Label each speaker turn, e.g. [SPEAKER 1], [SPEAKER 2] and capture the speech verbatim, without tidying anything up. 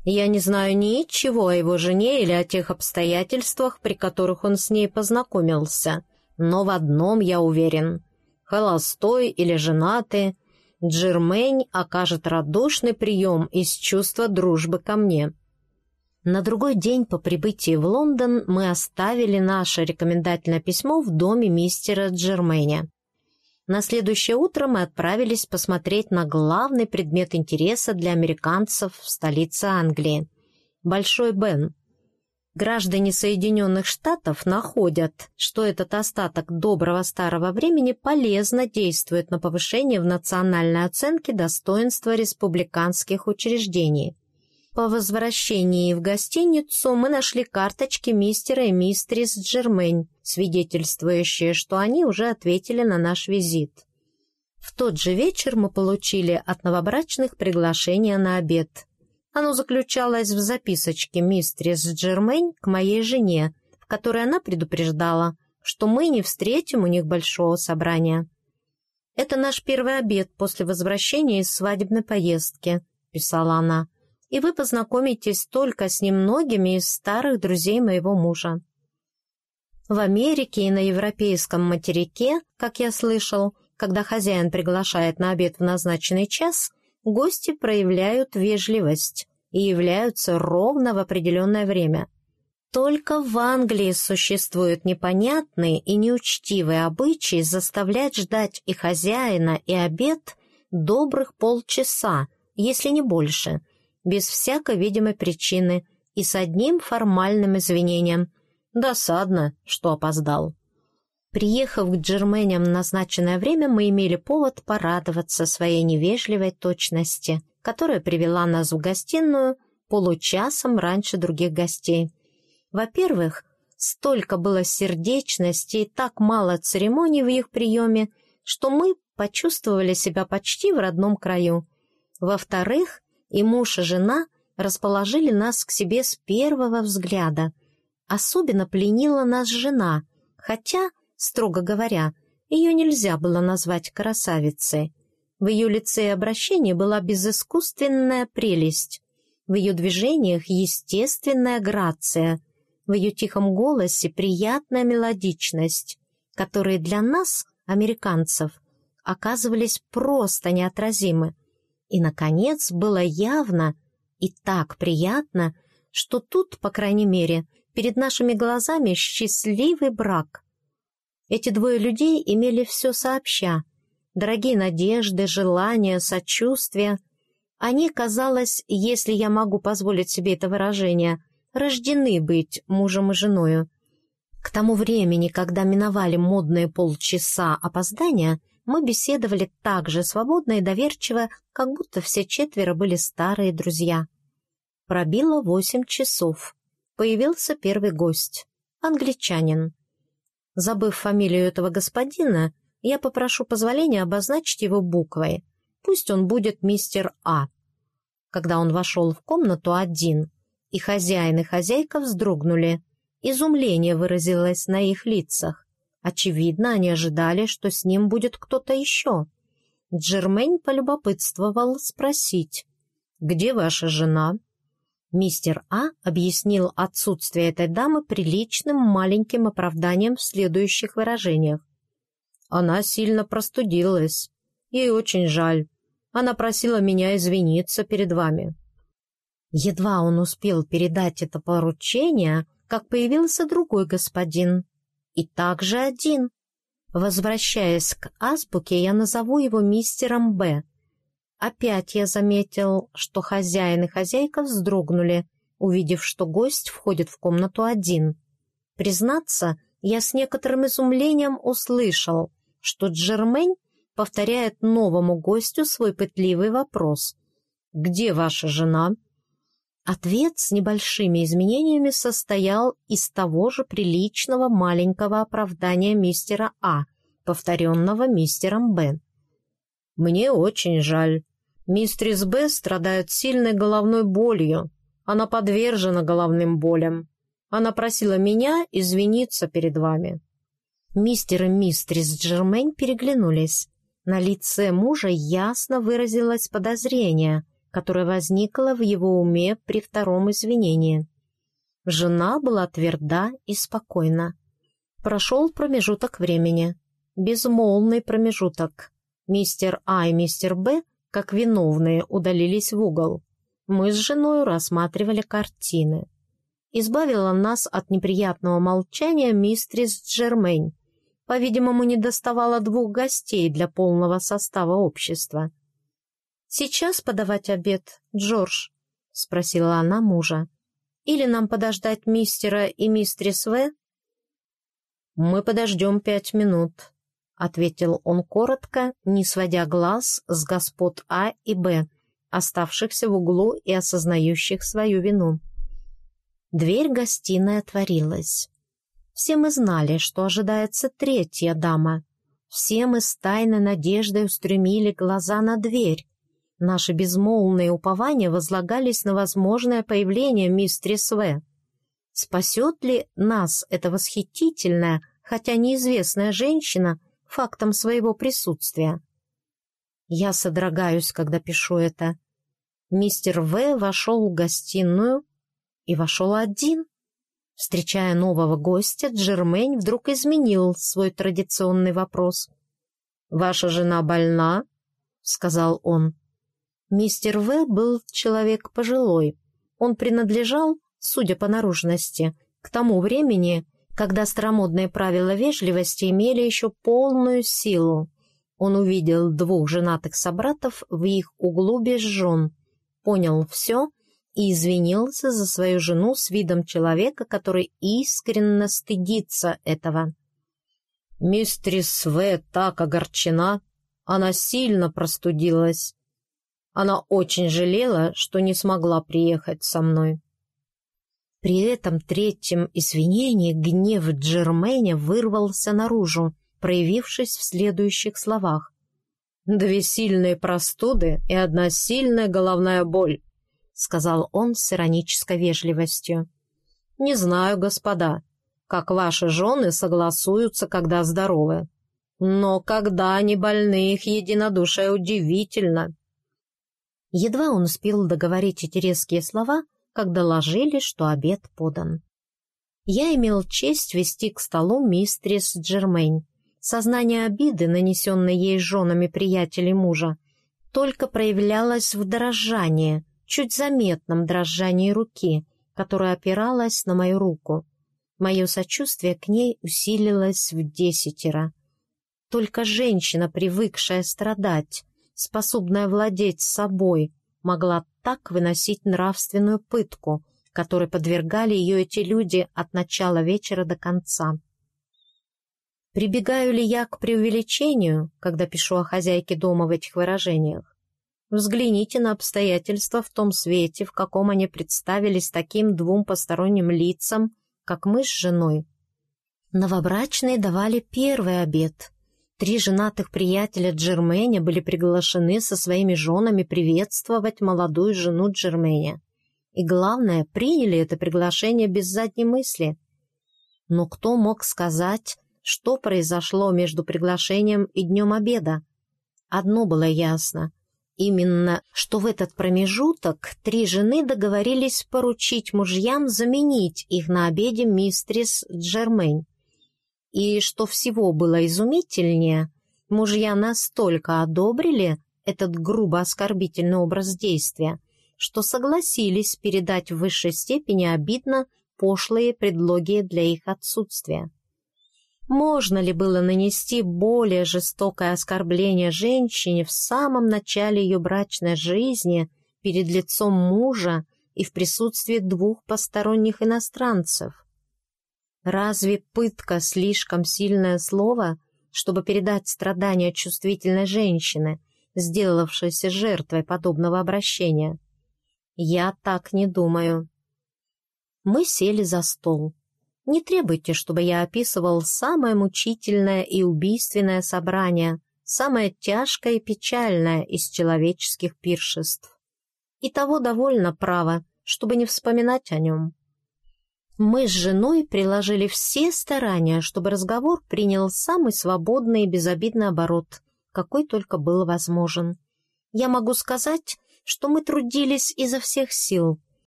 [SPEAKER 1] Я не знаю ничего о его жене или о тех обстоятельствах, при которых он с ней познакомился, но в одном я уверен. Холостой или женатый, Джермейн окажет радушный прием из чувства дружбы ко мне. На другой день по прибытии в Лондон мы оставили наше рекомендательное письмо в доме мистера Джермейня. На следующее утро мы отправились посмотреть на главный предмет интереса для американцев в столице Англии – Большой Бен. Граждане Соединенных Штатов находят, что этот остаток доброго старого времени полезно действует на повышение в национальной оценке достоинства республиканских учреждений. По возвращении в гостиницу мы нашли карточки мистера и мистерис Джермейн, свидетельствующие, что они уже ответили на наш визит. В тот же вечер мы получили от новобрачных приглашение на обед. Оно заключалось в записочке мистерис Джермейн к моей жене, в которой она предупреждала, что мы не встретим у них большого собрания. «Это наш первый обед после возвращения из свадебной поездки», — писала она, «и вы познакомитесь только с немногими из старых друзей моего мужа». В Америке и на европейском материке, как я слышал, когда хозяин приглашает на обед в назначенный час, гости проявляют вежливость и являются ровно в определенное время. Только в Англии существуют непонятные и неучтивые обычаи заставлять ждать и хозяина, и обед добрых полчаса, если не больше, без всякой видимой причины и с одним формальным извинением. Досадно, что опоздал. Приехав к Джермейням в назначенное время, мы имели повод порадоваться своей невежливой точности, которая привела нас в гостиную получасом раньше других гостей. Во-первых, столько было сердечности и так мало церемоний в их приеме, что мы почувствовали себя почти в родном краю. Во-вторых, и муж, и жена расположили нас к себе с первого взгляда. Особенно пленила нас жена, хотя, строго говоря, ее нельзя было назвать красавицей. В ее лице и обращении была безыскусственная прелесть, в ее движениях естественная грация, в ее тихом голосе приятная мелодичность, которые для нас, американцев, оказывались просто неотразимы. И, наконец, было явно и так приятно, что тут, по крайней мере, перед нашими глазами счастливый брак. Эти двое людей имели все сообща, дорогие надежды, желания, сочувствия. Они, казалось, если я могу позволить себе это выражение, рождены быть мужем и женою. К тому времени, когда миновали модные полчаса опоздания, мы беседовали так же свободно и доверчиво, как будто все четверо были старые друзья. Пробило восемь часов. Появился первый гость — англичанин. Забыв фамилию этого господина, я попрошу позволения обозначить его буквой. Пусть он будет мистер А. Когда он вошел в комнату один, и хозяин и хозяйка вздрогнули, изумление выразилось на их лицах. Очевидно, они ожидали, что с ним будет кто-то еще. Джермейн полюбопытствовал спросить: «Где ваша жена?» Мистер А объяснил отсутствие этой дамы приличным маленьким оправданием в следующих выражениях. «Она сильно простудилась. Ей очень жаль. Она просила меня извиниться перед вами». Едва он успел передать это поручение, как появился другой господин. И также один. Возвращаясь к азбуке, я назову его мистером Б. Опять я заметил, что хозяин и хозяйка вздрогнули, увидев, что гость входит в комнату один. Признаться, я с некоторым изумлением услышал, что Джермейн повторяет новому гостю свой пытливый вопрос: «Где ваша жена?» Ответ с небольшими изменениями состоял из того же приличного маленького оправдания мистера А, повторенного мистером Б. «Мне очень жаль. Мистерис Б страдает сильной головной болью. Она подвержена головным болям. Она просила меня извиниться перед вами». Мистер и мистерис Джермейн переглянулись. На лице мужа ясно выразилось подозрение, которое возникло в его уме при втором извинении. Жена была тверда и спокойна. Прошел промежуток времени. Безмолвный промежуток. Мистер А и мистер Б, как виновные, удалились в угол. Мы с женой рассматривали картины. Избавила нас от неприятного молчания мистерис Джермейн. По-видимому, не доставало двух гостей для полного состава общества. «Сейчас подавать обед, Джордж?» — спросила она мужа. «Или нам подождать мистера и мистерис В?» «Мы подождем пять минут», — ответил он коротко, не сводя глаз с господ А и Б, оставшихся в углу и осознающих свою вину. Дверь гостиной отворилась. Все мы знали, что ожидается третья дама. Все мы с тайной надеждой устремили глаза на дверь. Наши безмолвные упования возлагались на возможное появление мистерис В. Спасет ли нас эта восхитительная, хотя неизвестная женщина фактом своего присутствия? Я содрогаюсь, когда пишу это. Мистер В. вошел в гостиную и вошел один. Встречая нового гостя, Джермейн вдруг изменил свой традиционный вопрос. «Ваша жена больна?» — сказал он. Мистер В. был человек пожилой. Он принадлежал, судя по наружности, к тому времени, когда старомодные правила вежливости имели еще полную силу. Он увидел двух женатых собратов в их углу без жен, понял все и извинился за свою жену с видом человека, который искренне стыдится этого. «Мистерис В. так огорчена, она сильно простудилась. Она очень жалела, что не смогла приехать со мной». При этом третьем извинении гнев Джермейна вырвался наружу, проявившись в следующих словах. «Две сильные простуды и одна сильная головная боль», — сказал он с иронической вежливостью. «Не знаю, господа, как ваши жены согласуются, когда здоровы. Но когда они больны, их единодушие удивительно». Едва он успел договорить эти резкие слова, как доложили, что обед подан. Я имел честь вести к столу мистерис Джермейн. Сознание обиды, нанесенной ей женами приятелей мужа, только проявлялось в дрожании, чуть заметном дрожании руки, которая опиралась на мою руку. Мое сочувствие к ней усилилось в десятеро. Только женщина, привыкшая страдать, способная владеть собой, могла так выносить нравственную пытку, которой подвергали ее эти люди от начала вечера до конца. Прибегаю ли я к преувеличению, когда пишу о хозяйке дома в этих выражениях? Взгляните на обстоятельства в том свете, в каком они представились таким двум посторонним лицам, как мы с женой. Новобрачные давали первый обед. Три женатых приятеля Джермейна были приглашены со своими женами приветствовать молодую жену Джермейна. И главное, приняли это приглашение без задней мысли. Но кто мог сказать, что произошло между приглашением и днем обеда? Одно было ясно. Именно, что в этот промежуток три жены договорились поручить мужьям заменить их на обеде мистерис Джермейн. И что всего было изумительнее, мужья настолько одобрили этот грубо оскорбительный образ действия, что согласились передать в высшей степени обидно пошлые предлоги для их отсутствия. Можно ли было нанести более жестокое оскорбление женщине в самом начале ее брачной жизни перед лицом мужа и в присутствии двух посторонних иностранцев? Разве пытка слишком сильное слово, чтобы передать страдания чувствительной женщины, сделавшейся жертвой подобного обращения? Я так не думаю. Мы сели за стол. Не требуйте, чтобы я описывал самое мучительное и убийственное собрание, самое тяжкое и печальное из человеческих пиршеств. И того довольно право, чтобы не вспоминать о нем. Мы с женой приложили все старания, чтобы разговор принял самый свободный и безобидный оборот, какой только был возможен. Я могу сказать, что мы трудились изо всех сил.